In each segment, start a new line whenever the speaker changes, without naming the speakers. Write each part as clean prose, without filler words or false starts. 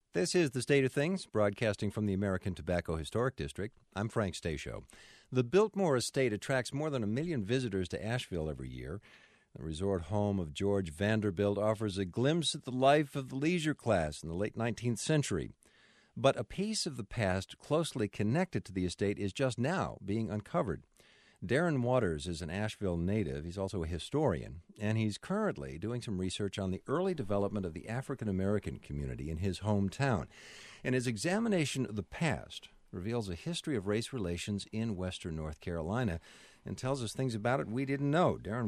This is The State of Things, broadcasting from the American Tobacco Historic District. I'm Frank Stasio. The Biltmore Estate attracts more than 1 million visitors to Asheville every year. The resort home of George Vanderbilt offers a glimpse at the life of the leisure class in the late 19th century. But a piece of the past closely connected to the estate is just now being uncovered. Darren Waters is an Asheville native. He's also a historian, and he's currently doing some research on the early development of the African-American community in his hometown. And his examination of the past reveals a history of race relations in western North Carolina and tells us things about it we didn't know. Darren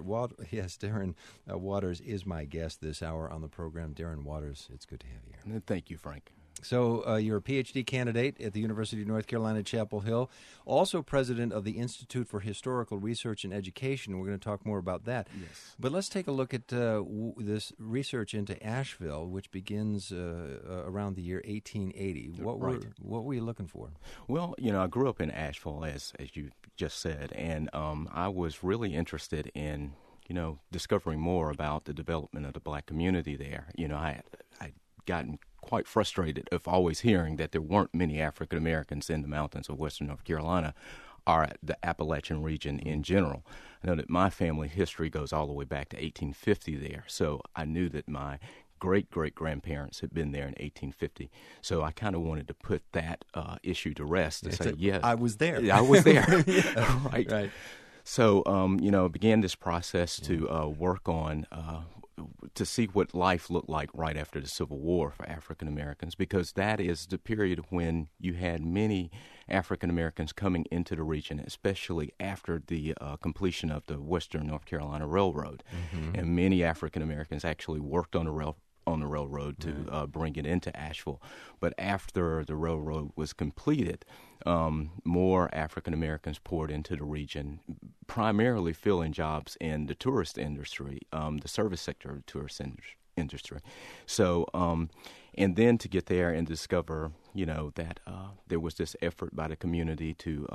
Waters is my guest this hour on the program. Darren Waters, it's good to have you here.
Thank you, Frank.
So you're a Ph.D. candidate at the University of North Carolina, Chapel Hill, also president of the Institute for Historical Research and Education. We're going to talk more about that.
Yes.
But let's take a look at this research into Asheville, which begins around the year 1880. What were you looking for?
Well, I grew up in Asheville, as you just said, and I was really interested in, discovering more about the development of the black community there. I'd gotten quite frustrated of always hearing that there weren't many African Americans in the mountains of western North Carolina or the Appalachian region in general. I know that my family history goes all the way back to 1850 there, so I knew that my great-great-grandparents had been there in 1850. So I kind of wanted to put that issue to rest and say, yes.
I was there.
I was there.
Yeah.
Right. So, began this process to work on to see what life looked like right after the Civil War for African Americans, because that is the period when you had many African Americans coming into the region, especially after the completion of the Western North Carolina Railroad. Mm-hmm. And many African Americans actually worked on the railroad to bring it into Asheville. But after the railroad was completed, more African Americans poured into the region, primarily filling jobs in the tourist industry, the service sector of the tourist industry. So, and then to get there and discover, that there was this effort by the community to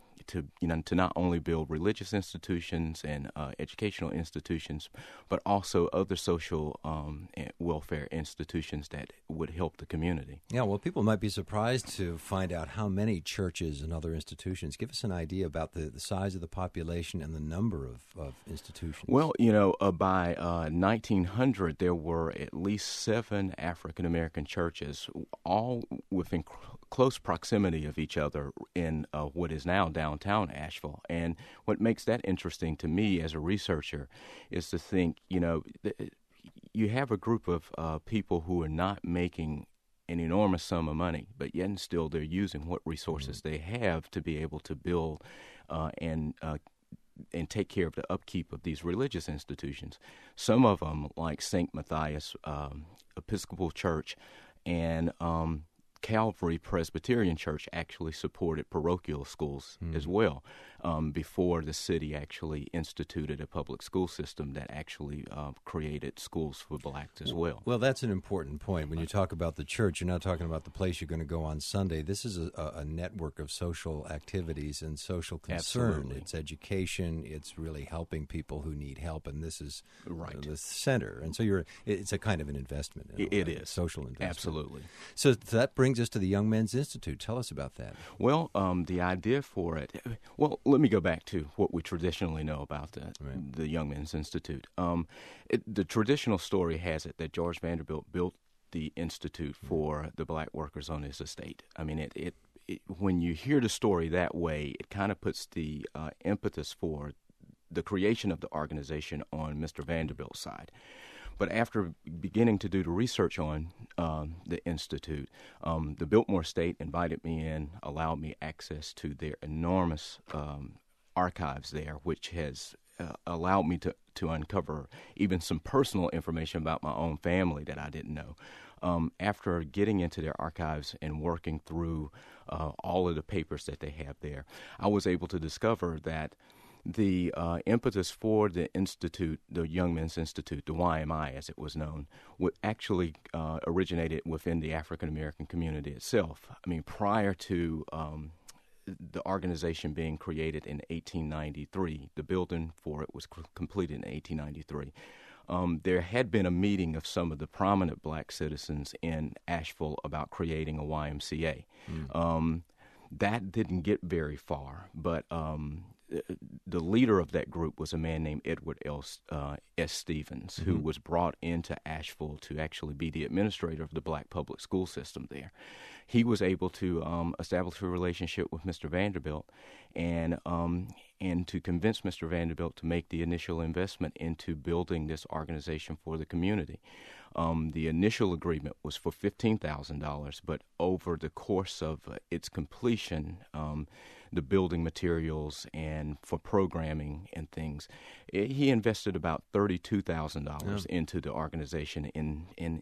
not only build religious institutions and educational institutions, but also other social and welfare institutions that would help the community.
Yeah, well, people might be surprised to find out how many churches and other institutions. Give us an idea about the size of the population and the number of institutions.
Well, by 1900, there were at least 7 African-American churches, all within close proximity of each other in what is now downtown Asheville. And what makes that interesting to me as a researcher is to think, you have a group of people who are not making an enormous sum of money, but yet and still they're using what resources they have to be able to build and take care of the upkeep of these religious institutions. Some of them, like St. Matthias Episcopal Church and Calvary Presbyterian Church, actually supported parochial schools as well before the city actually instituted a public school system that actually created schools for blacks as well.
Well, that's an important point. When you talk about the church, you're not talking about the place you're going to go on Sunday. This is a network of social activities and social concern.
Absolutely.
It's education. It's really helping people who need help, and this is
right.
The center. And so it's a kind of an investment.
It is.
Social investment.
Absolutely.
So that brings us to the Young Men's Institute. Tell us about that.
Well, the idea for it, let me go back to what we traditionally know about the Young Men's Institute. The traditional story has it that George Vanderbilt built the institute for the black workers on his estate. I mean, it when you hear the story that way, it kind of puts the impetus for the creation of the organization on Mr. Vanderbilt's side. But after beginning to do the research on the Institute, the Biltmore Estate invited me in, allowed me access to their enormous archives there, which has allowed me to uncover even some personal information about my own family that I didn't know. After getting into their archives and working through all of the papers that they have there, I was able to discover that the impetus for the institute, the Young Men's Institute, the YMI as it was known, actually originated within the African American community itself. I mean, prior to the organization being created in 1893, the building for it was completed in 1893. there had been a meeting of some of the prominent black citizens in Asheville about creating a YMCA. That didn't get very far, but the leader of that group was a man named Edward S. Stevens, who was brought into Asheville to actually be the administrator of the black public school system there. He was able to establish a relationship with Mr. Vanderbilt and to convince Mr. Vanderbilt to make the initial investment into building this organization for the community. The initial agreement was for $15,000, but over the course of its completion, the building materials and for programming and things, he invested about $32,000 into the organization in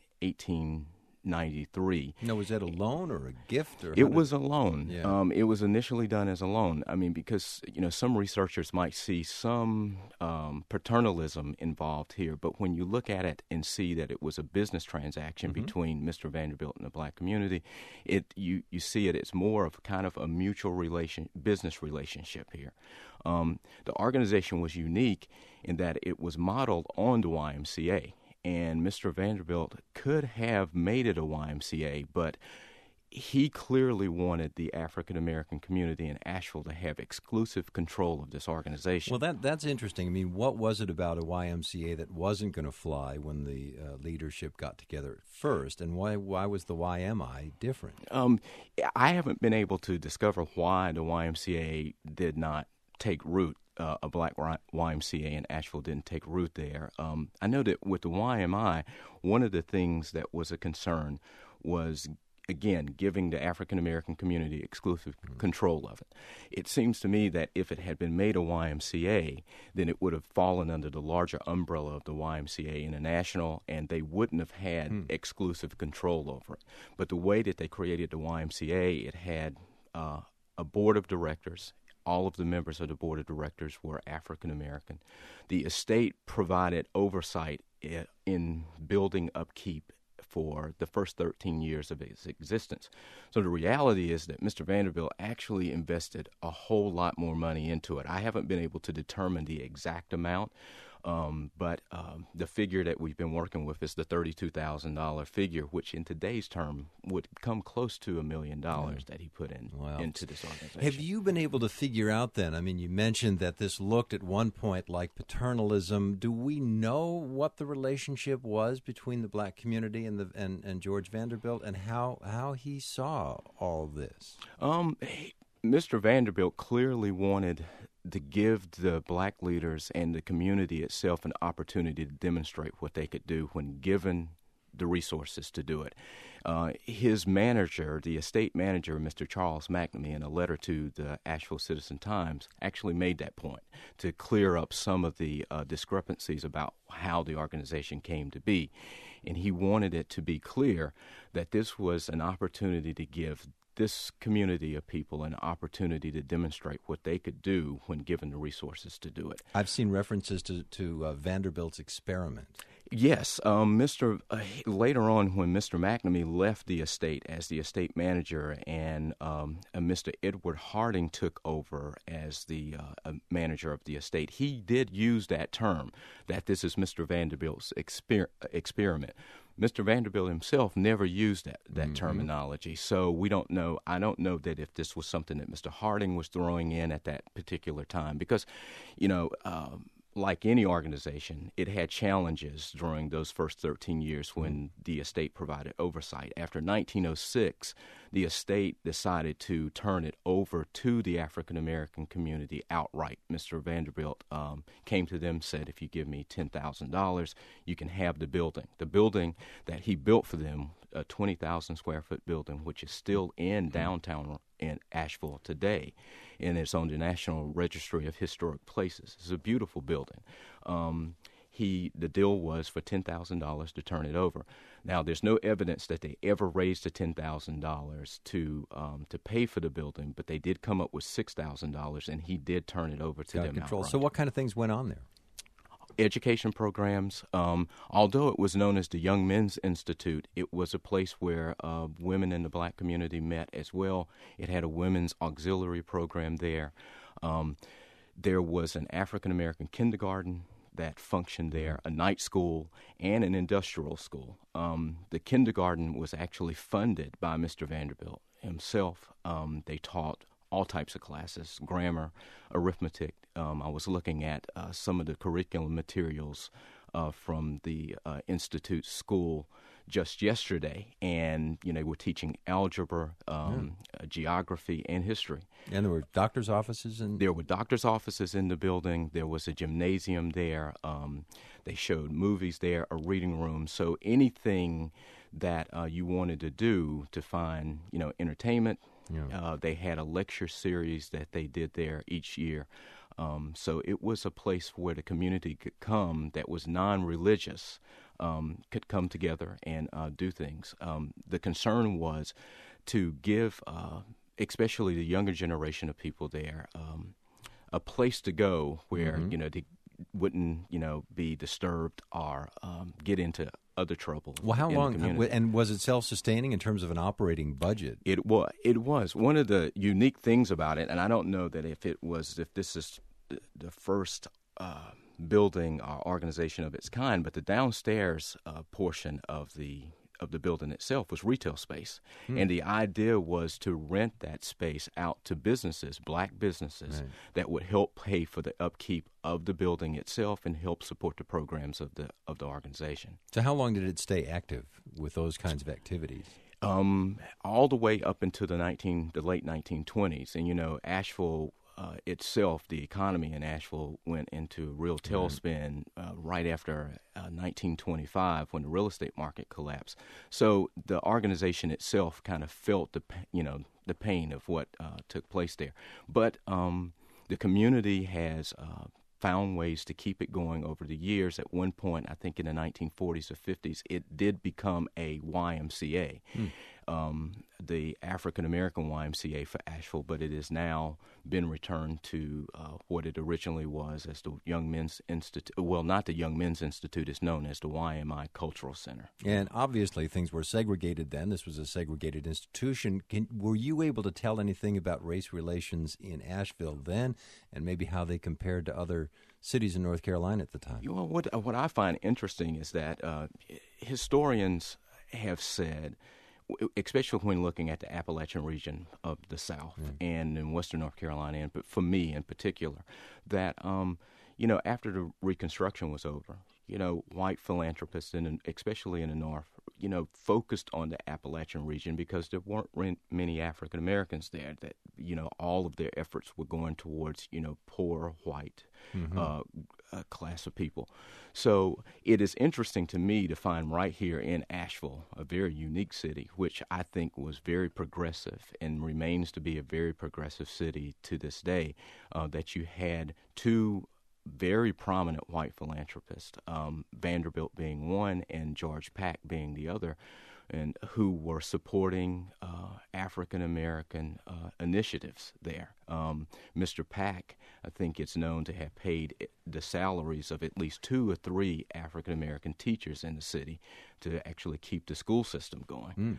1893.
Now, was that a loan or a gift? Or
it was a loan.
Yeah.
It was initially done as a loan. I mean, because some researchers might see some paternalism involved here, but when you look at it and see that it was a business transaction between Mr. Vanderbilt and the black community, you see it as more of kind of a mutual business relationship here. The organization was unique in that it was modeled on the YMCA. And Mr. Vanderbilt could have made it a YMCA, but he clearly wanted the African-American community in Asheville to have exclusive control of this organization.
Well, that's interesting. I mean, what was it about a YMCA that wasn't going to fly when the leadership got together at first, and why was the YMI different?
I haven't been able to discover why the YMCA did not take root. A black YMCA in Asheville didn't take root there. I know that with the YMI, one of the things that was a concern was, again, giving the African-American community exclusive control of it. It seems to me that if it had been made a YMCA, then it would have fallen under the larger umbrella of the YMCA International, and they wouldn't have had exclusive control over it. But the way that they created the YMCA, it had a board of directors. All of the members of the board of directors were African American. The estate provided oversight in building upkeep for the first 13 years of its existence. So the reality is that Mr. Vanderbilt actually invested a whole lot more money into it. I haven't been able to determine the exact amount, but the figure that we've been working with is the $32,000 figure, which in today's term would come close to $1 million that he put into this organization.
Have you been able to figure out then? I mean, you mentioned that this looked at one point like paternalism. Do we know what the relationship was between the black community and George Vanderbilt, and how he saw all this?
Mr. Vanderbilt clearly wanted to give the black leaders and the community itself an opportunity to demonstrate what they could do when given the resources to do it. His manager, the estate manager, Mr. Charles McNamee, in a letter to the Asheville Citizen-Times, actually made that point to clear up some of the discrepancies about how the organization came to be. And he wanted it to be clear that this was an opportunity to give this community of people an opportunity to demonstrate what they could do when given the resources to do it.
I've seen references to Vanderbilt's experiment.
Yes. Later on, when Mr. McNamee left the estate as the estate manager and Mr. Edward Harding took over as the manager of the estate, he did use that term, that this is Mr. Vanderbilt's experiment. Mr. Vanderbilt himself never used that terminology, so we don't know. I don't know that if this was something that Mr. Harding was throwing in at that particular time, because, like any organization, it had challenges during those first 13 years when the estate provided oversight. After 1906, the estate decided to turn it over to the African-American community outright. Mr. Vanderbilt came to them, said, if you give me $10,000, you can have the building. The building that he built for them, a 20,000 square foot building, which is still in downtown in Asheville today, and it's on the National Registry of Historic Places. It's a beautiful building. The deal was for $10,000 to turn it over. Now, there's no evidence that they ever raised the $10,000 to pay for the building, but they did come up with $6,000, and he did turn it over to them outright.
So what kind of things went on there?
Education programs. Although it was known as the Young Men's Institute, it was a place where women in the black community met as well. It had a women's auxiliary program there. There was an African-American kindergarten. that functioned there, a night school and an industrial school. The kindergarten was actually funded by Mr. Vanderbilt himself. They taught all types of classes, grammar, arithmetic. I was looking at some of the curriculum materials from the Institute School just yesterday, and we're teaching algebra, geography, and history.
And there were doctors' offices
There were doctors' offices in the building. There was a gymnasium there. They showed movies there, a reading room. So anything that you wanted to do to find, entertainment. Yeah. They had a lecture series that they did there each year. So it was a place where the community could come that was non-religious, could come together and do things. The concern was to give, especially the younger generation of people there, a place to go where, they wouldn't, be disturbed or get into other trouble.
Well, how long, and was it self-sustaining in terms of an operating budget?
It was. One of the unique things about it, and I don't know that if this is the first building or organization of its kind, but the downstairs portion of the building itself was retail space. And the idea was to rent that space out to businesses, black businesses, right, that would help pay for the upkeep of the building itself and help support the programs of the organization.
So how long did it stay active with those kinds of activities?
All the way up into the late 1920s. And, Asheville itself, the economy in Asheville went into a real tailspin right after 1925 when the real estate market collapsed. So the organization itself kind of felt the pain of what took place there. But the community has found ways to keep it going over the years. At one point, I think in the 1940s or 50s, it did become a YMCA. The African-American YMCA for Asheville, but it has now been returned to what it originally was as the Young Men's Institute. Well, not the Young Men's Institute. It's known as the YMI Cultural Center.
And obviously things were segregated then. This was a segregated institution. Were you able to tell anything about race relations in Asheville then, and maybe how they compared to other cities in North Carolina at the time?
Well, what I find interesting is that historians have said, especially when looking at the Appalachian region of the South and in Western North Carolina, but for me in particular, that, after the Reconstruction was over, white philanthropists, especially in the North, focused on the Appalachian region because there weren't many African Americans there, that, all of their efforts were going towards, poor white class of people. So it is interesting to me to find right here in Asheville, a very unique city, which I think was very progressive and remains to be a very progressive city to this day, that you had two very prominent white philanthropists, Vanderbilt being one and George Pack being the other, and who were supporting African-American initiatives there. Mr. Pack, I think it's known to have paid the salaries of at least 2 or 3 African-American teachers in the city to actually keep the school system going.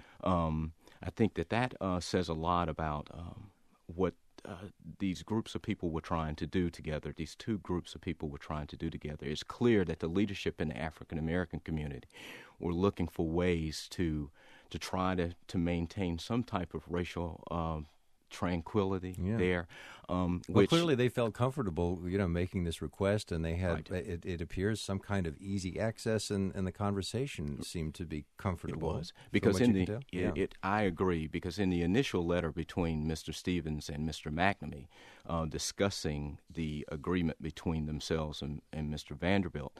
I think that says a lot about what these groups of people were trying to do together, these two groups of people were trying to do together. It's clear that the leadership in the African-American community were looking for ways to try to maintain some type of racial tranquility there.
Well, clearly they felt comfortable, making this request, and they had, it appears, some kind of easy access, and the conversation seemed to be comfortable.
It was. Because I agree, because in the initial letter between Mr. Stevens and Mr. McNamee, discussing the agreement between themselves and Mr. Vanderbilt,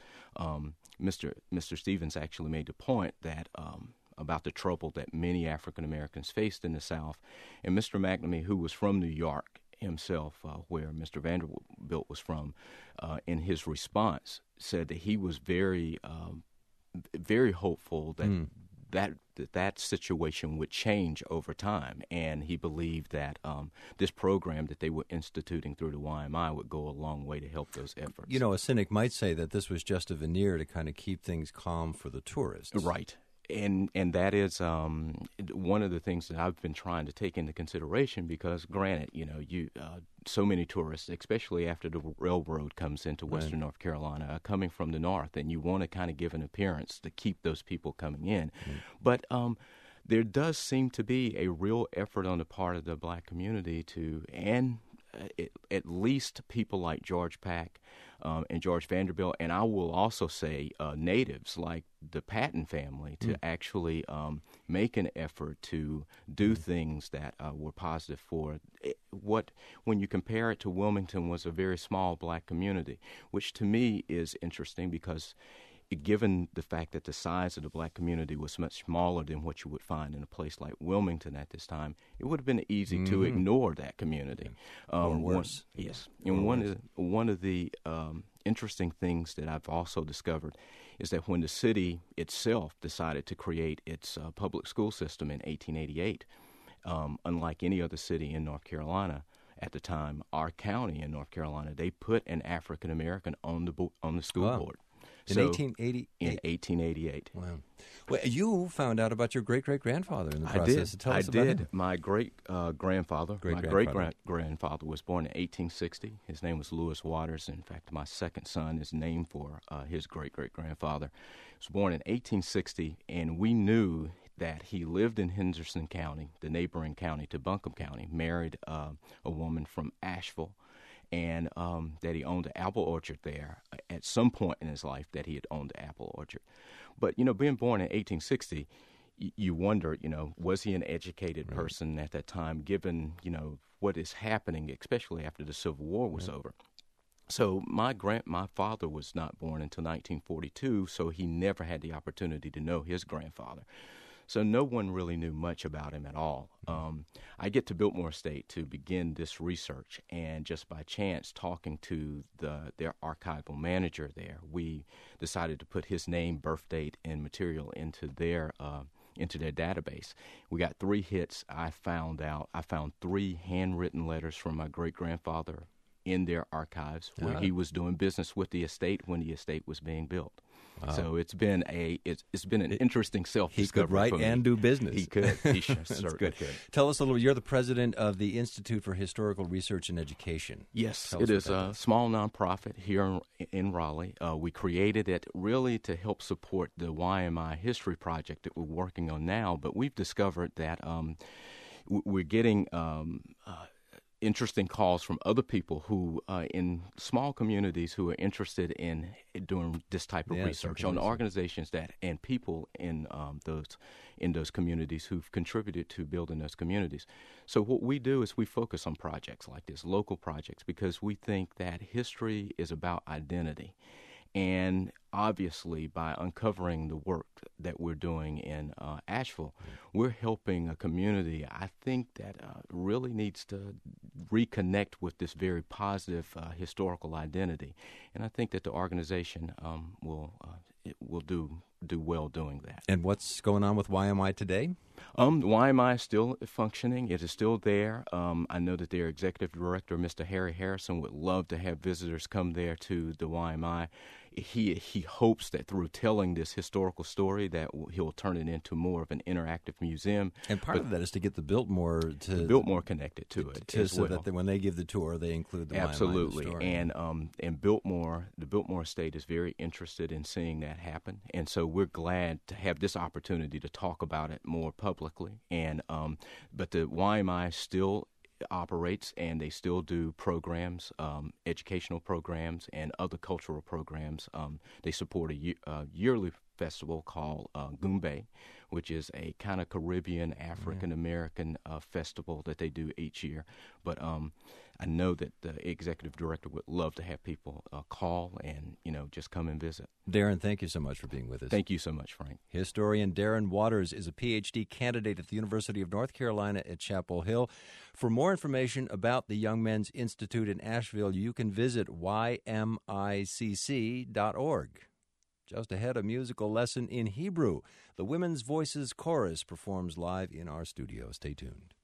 Mr. Stevens actually made the point that about the trouble that many African Americans faced in the South. And Mr. McNamee, who was from New York himself, where Mr. Vanderbilt was from, in his response said that he was very, very hopeful that situation would change over time. And he believed that this program that they were instituting through the YMI would go a long way to help those efforts.
A cynic might say that this was just a veneer to kind of keep things calm for the tourists.
Right. And that is one of the things that I've been trying to take into consideration, because granted, so many tourists, especially after the railroad comes into western North Carolina, are coming from the north, and you want to kind of give an appearance to keep those people coming in. But there does seem to be a real effort on the part of the black community to, and at least people like George Pack and George Vanderbilt, and I will also say natives like the Patton family, to actually make an effort to do things that were positive for what, when you compare it to Wilmington, was a very small black community, which to me is interesting because given the fact that the size of the black community was much smaller than what you would find in a place like Wilmington at this time, it would have been easy to ignore that community.
Or worse.
And one of the interesting things that I've also discovered is that when the city itself decided to create its public school system in 1888, unlike any other city in North Carolina at the time, our county in North Carolina, they put an African American on the school board.
In 1888?
In 1888.
Wow. Well, you found out about your great-great-grandfather in the process. Tell us about him.
My great-grandfather was born in 1860. His name was Lewis Waters. In fact, my second son is named for his great-great-grandfather. He was born in 1860, and we knew that he lived in Henderson County, the neighboring county to Buncombe County, married a woman from Asheville, and that he owned an apple orchard there at some point in his life, that he had owned an apple orchard. But, being born in 1860, you wonder, was he an educated person at that time, given, what is happening, especially after the Civil War was over. So my father was not born until 1942, so he never had the opportunity to know his grandfather. So no one really knew much about him at all. I get to Biltmore Estate to begin this research, and just by chance talking to their archival manager there, we decided to put his name, birth date, and material into their database. We got 3 hits. I found 3 handwritten letters from my great-grandfather in their archives where he was doing business with the estate when the estate was being built. So it's been an interesting self-discovery.
He could write and do business.
He could. He certainly could.
Tell us a little. You're the president of the Institute for Historical Research and Education.
Yes, it is a small nonprofit here in Raleigh. We created it really to help support the YMI History Project that we're working on now. But we've discovered that we're getting interesting calls from other people who, in small communities, who are interested in doing this type of research on organizations and people in those communities who've contributed to building those communities. So what we do is we focus on projects like this, local projects, because we think that history is about identity. And obviously, by uncovering the work that we're doing in Asheville, we're helping a community, I think, that really needs to reconnect with this very positive historical identity. And I think that the organization will do well doing that.
And what's going on with YMI today?
YMI is still functioning. It is still there. I know that their executive director, Mr. Harry Harrison, would love to have visitors come there to the YMI. He hopes that through telling this historical story that he'll turn it into more of an interactive museum.
And part of that is to get the Biltmore
connected to it
so that when they give the tour, they include the
absolutely.
YMI
And the Biltmore Estate is very interested in seeing that happen, and so we're glad to have this opportunity to talk about it more publicly. And but the YMI still operates, and they still do programs, educational programs, and other cultural programs. They support a yearly festival called Goombay, which is a kind of Caribbean African-American festival that they do each year. But I know that the executive director would love to have people call and, just come and visit.
Darren, thank you so much for being with us.
Thank you so much, Frank.
Historian Darren Waters is a Ph.D. candidate at the University of North Carolina at Chapel Hill. For more information about the Young Men's Institute in Asheville, you can visit ymicc.org. Just ahead, a musical lesson in Hebrew. The Women's Voices Chorus performs live in our studio. Stay tuned.